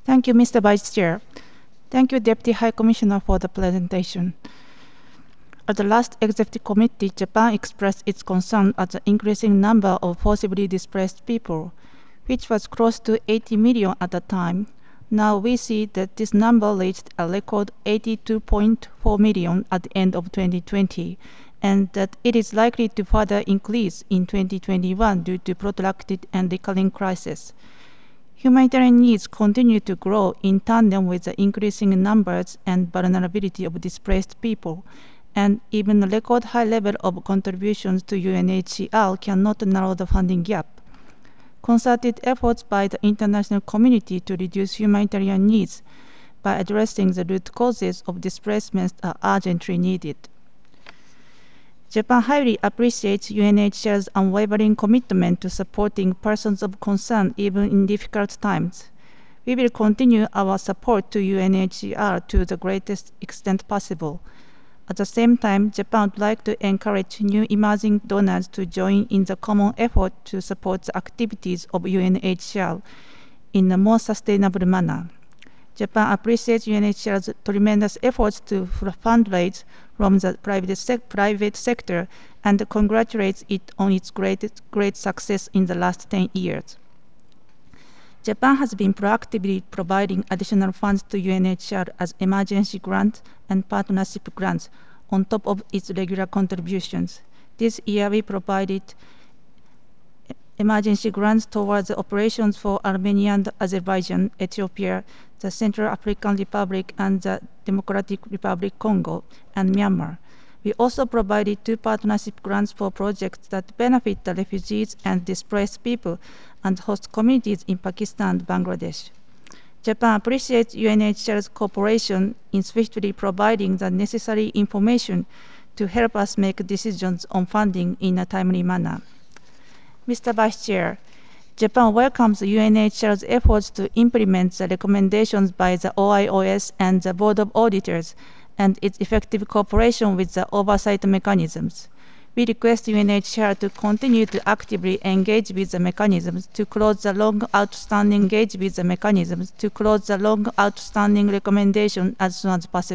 Thank you, Mr. Vice Chair. Thank you, Deputy High Commissioner, for the presentation. At the last Executive Committee, Japan expressed its concern at the increasing number of forcibly displaced people, which was close to 80 million at the time. Now we see that this number reached a record 82.4 million at the end of 2020, and that it is likely to further increase in 2021 due to protracted and recurring crises. Humanitarian needs continue to grow in tandem with the increasing numbers and vulnerability of displaced people, and even a record high level of contributions to UNHCR cannot narrow the funding gap. Concerted efforts by the international community to reduce humanitarian needs by addressing the root causes of displacement are urgently needed. Japan highly appreciates UNHCR's unwavering commitment to supporting persons of concern even in difficult times. We will continue our support to UNHCR to the greatest extent possible. At the same time, Japan would like to encourage new emerging donors to join in the common effort to support the activities of UNHCR in a more sustainable manner. Japan appreciates UNHCR's tremendous efforts to fundraise from the private sector and congratulates it on its great success in the last 10 years. Japan has been proactively providing additional funds to UNHCR as emergency grants and partnership grants on top of its regular contributions. This year we provided emergency grants towards the operations for Armenia and Azerbaijan, Ethiopia, the Central African Republic, and the Democratic Republic Congo, and Myanmar. We also provided 2 partnership grants for projects that benefit the refugees and displaced people and host communities in Pakistan and Bangladesh. Japan appreciates UNHCR's cooperation in swiftly providing the necessary information to help us make decisions on funding in a timely manner. Mr. Vice Chair, Japan welcomes UNHCR's efforts to implement the recommendations by the OIOS and the Board of Auditors and its effective cooperation with the oversight mechanisms. We request UNHCR to continue to actively engage with the mechanisms to close the long outstanding recommendation as soon as possible.